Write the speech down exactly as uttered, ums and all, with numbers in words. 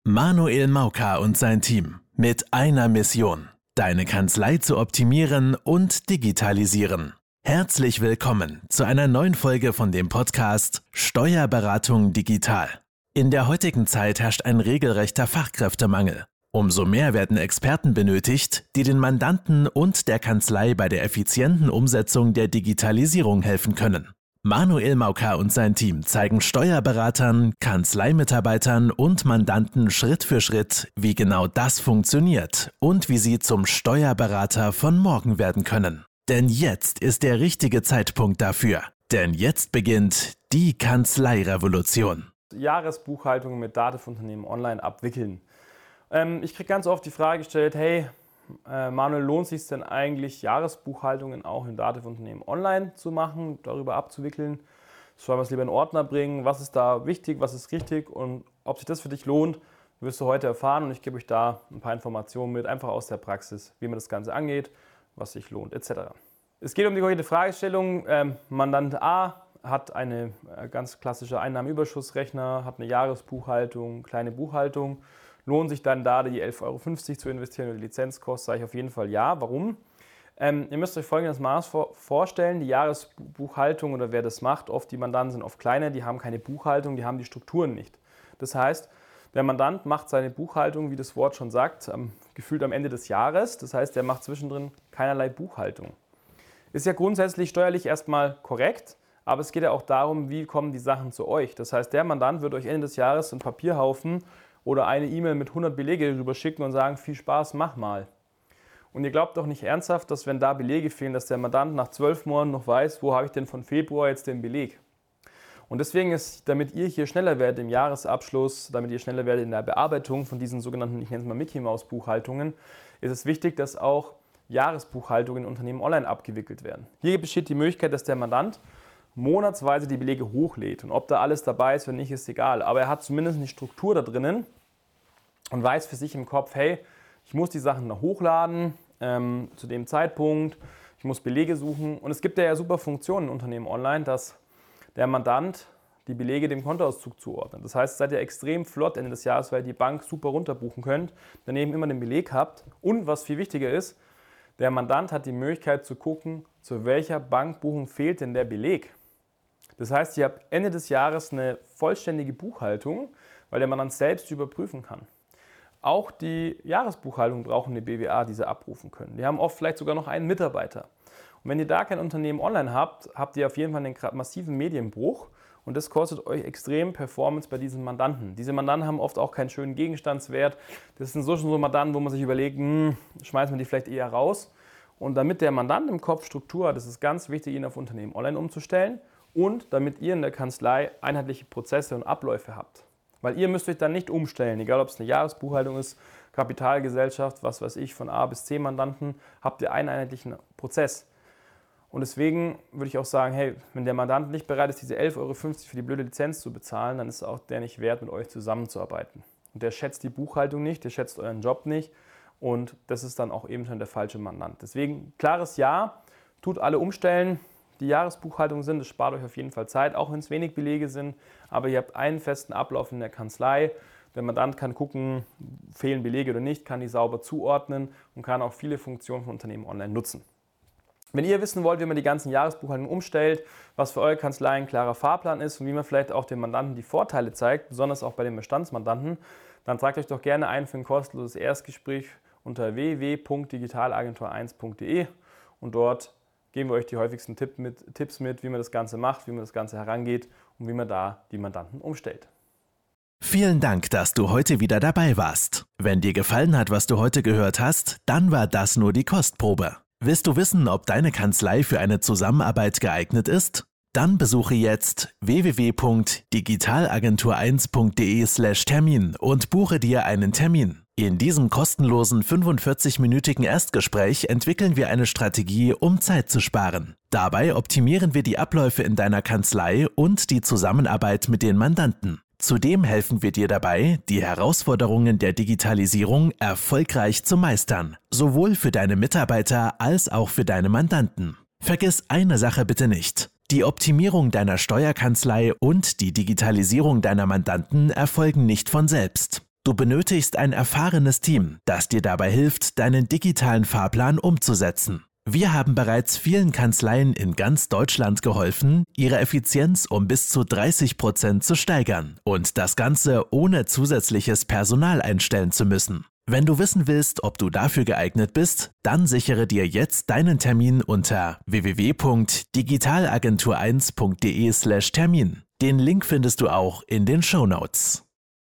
Manuel Mauka und sein Team mit einer Mission: deine Kanzlei zu optimieren und digitalisieren. Herzlich willkommen zu einer neuen Folge von dem Podcast Steuerberatung digital. In der heutigen Zeit herrscht ein regelrechter Fachkräftemangel. Umso mehr werden Experten benötigt, die den Mandanten und der Kanzlei bei der effizienten Umsetzung der Digitalisierung helfen können. Manuel Mauka und sein Team zeigen Steuerberatern, Kanzleimitarbeitern und Mandanten Schritt für Schritt, wie genau das funktioniert und wie sie zum Steuerberater von morgen werden können. Denn jetzt ist der richtige Zeitpunkt dafür. Denn jetzt beginnt die Kanzleirevolution. Jahresbuchhaltung mit Dativ-Unternehmen online abwickeln. Ähm, ich kriege ganz oft die Frage gestellt, hey äh, Manuel, lohnt es sich denn eigentlich, Jahresbuchhaltungen auch in Dativ-Unternehmen online zu machen, darüber abzuwickeln? Sollen wir es lieber in Ordner bringen? Was ist da wichtig, was ist richtig und ob sich das für dich lohnt, wirst du heute erfahren und ich gebe euch da ein paar Informationen mit, einfach aus der Praxis, wie man das Ganze angeht, was sich lohnt et cetera. Es geht um die heutige Fragestellung. Ähm, Mandant A hat eine äh, ganz klassische Einnahmenüberschussrechner, hat eine Jahresbuchhaltung, kleine Buchhaltung. Lohnt sich dann da die elf Euro fünfzig zu investieren oder die Lizenzkost? Sage ich auf jeden Fall ja. Warum? Ähm, ihr müsst euch folgendes Maß vor, vorstellen, die Jahresbuchhaltung oder wer das macht, oft die Mandanten sind oft kleiner, die haben keine Buchhaltung, die haben die Strukturen nicht. Das heißt, der Mandant macht seine Buchhaltung, wie das Wort schon sagt, am, gefühlt am Ende des Jahres. Das heißt, der macht zwischendrin keinerlei Buchhaltung. Ist ja grundsätzlich steuerlich erstmal korrekt, aber es geht ja auch darum, wie kommen die Sachen zu euch. Das heißt, der Mandant wird euch Ende des Jahres einen Papierhaufen oder eine E-Mail mit hundert Belege rüber schicken und sagen, viel Spaß, mach mal. Und ihr glaubt doch nicht ernsthaft, dass wenn da Belege fehlen, dass der Mandant nach zwölf Monaten noch weiß, wo habe ich denn von Februar jetzt den Beleg. Und deswegen ist, damit ihr hier schneller werdet im Jahresabschluss, damit ihr schneller werdet in der Bearbeitung von diesen sogenannten, ich nenne es mal Mickey-Maus-Buchhaltungen, ist es wichtig, dass auch Jahresbuchhaltungen in Unternehmen online abgewickelt werden. Hier besteht die Möglichkeit, dass der Mandant monatsweise die Belege hochlädt. Und ob da alles dabei ist, wenn nicht, ist egal. Aber er hat zumindest eine Struktur da drinnen und weiß für sich im Kopf, hey, ich muss die Sachen da hochladen ähm, zu dem Zeitpunkt, ich muss Belege suchen. Und es gibt ja super Funktionen in Unternehmen online, dass der Mandant die Belege dem Kontoauszug zuordnet. Das heißt, seid ihr extrem flott Ende des Jahres, weil ihr die Bank super runterbuchen könnt, daneben immer den Beleg habt. Und was viel wichtiger ist, der Mandant hat die Möglichkeit zu gucken, zu welcher Bankbuchung fehlt denn der Beleg. Das heißt, ihr habt Ende des Jahres eine vollständige Buchhaltung, weil der Mandant selbst überprüfen kann. Auch die Jahresbuchhaltung brauchen eine B W A, die sie abrufen können. Die haben oft vielleicht sogar noch einen Mitarbeiter. Und wenn ihr da kein Unternehmen online habt, habt ihr auf jeden Fall einen massiven Medienbruch und das kostet euch extrem Performance bei diesen Mandanten. Diese Mandanten haben oft auch keinen schönen Gegenstandswert. Das sind so schon so Mandanten, wo man sich überlegt, hm, schmeißen wir die vielleicht eher raus. Und damit der Mandant im Kopf Struktur hat, ist es ganz wichtig, ihn auf Unternehmen online umzustellen und damit ihr in der Kanzlei einheitliche Prozesse und Abläufe habt. Weil ihr müsst euch dann nicht umstellen, egal ob es eine Jahresbuchhaltung ist, Kapitalgesellschaft, was weiß ich, von A bis C Mandanten, habt ihr einen einheitlichen Prozess. Und deswegen würde ich auch sagen, hey, wenn der Mandant nicht bereit ist, diese elf Euro fünfzig für die blöde Lizenz zu bezahlen, dann ist auch der nicht wert, mit euch zusammenzuarbeiten. Und der schätzt die Buchhaltung nicht, der schätzt euren Job nicht und das ist dann auch eben schon der falsche Mandant. Deswegen klares Ja, tut alle umstellen. Die Jahresbuchhaltung sind, das spart euch auf jeden Fall Zeit, auch wenn es wenig Belege sind, aber ihr habt einen festen Ablauf in der Kanzlei. Der Mandant kann gucken, fehlen Belege oder nicht, kann die sauber zuordnen und kann auch viele Funktionen von Unternehmen online nutzen. Wenn ihr wissen wollt, wie man die ganzen Jahresbuchhaltungen umstellt, was für eure Kanzlei ein klarer Fahrplan ist und wie man vielleicht auch dem Mandanten die Vorteile zeigt, besonders auch bei den Bestandsmandanten, dann tragt euch doch gerne ein für ein kostenloses Erstgespräch unter w w w punkt digitalagentur eins punkt d e und dort geben wir euch die häufigsten Tipp mit, Tipps mit, wie man das Ganze macht, wie man das Ganze herangeht und wie man da die Mandanten umstellt. Vielen Dank, dass du heute wieder dabei warst. Wenn dir gefallen hat, was du heute gehört hast, dann war das nur die Kostprobe. Willst du wissen, ob deine Kanzlei für eine Zusammenarbeit geeignet ist? Dann besuche jetzt w w w punkt digitalagentur eins punkt d e slash Termin und buche dir einen Termin. In diesem kostenlosen fünfundvierzig-minütigen Erstgespräch entwickeln wir eine Strategie, um Zeit zu sparen. Dabei optimieren wir die Abläufe in deiner Kanzlei und die Zusammenarbeit mit den Mandanten. Zudem helfen wir dir dabei, die Herausforderungen der Digitalisierung erfolgreich zu meistern, sowohl für deine Mitarbeiter als auch für deine Mandanten. Vergiss eine Sache bitte nicht: Die Optimierung deiner Steuerkanzlei und die Digitalisierung deiner Mandanten erfolgen nicht von selbst. Du benötigst ein erfahrenes Team, das dir dabei hilft, deinen digitalen Fahrplan umzusetzen. Wir haben bereits vielen Kanzleien in ganz Deutschland geholfen, ihre Effizienz um bis zu dreißig Prozent zu steigern und das Ganze ohne zusätzliches Personal einstellen zu müssen. Wenn du wissen willst, ob du dafür geeignet bist, dann sichere dir jetzt deinen Termin unter w w w punkt digitalagentur eins punkt de slash Termin. Den Link findest du auch in den Shownotes.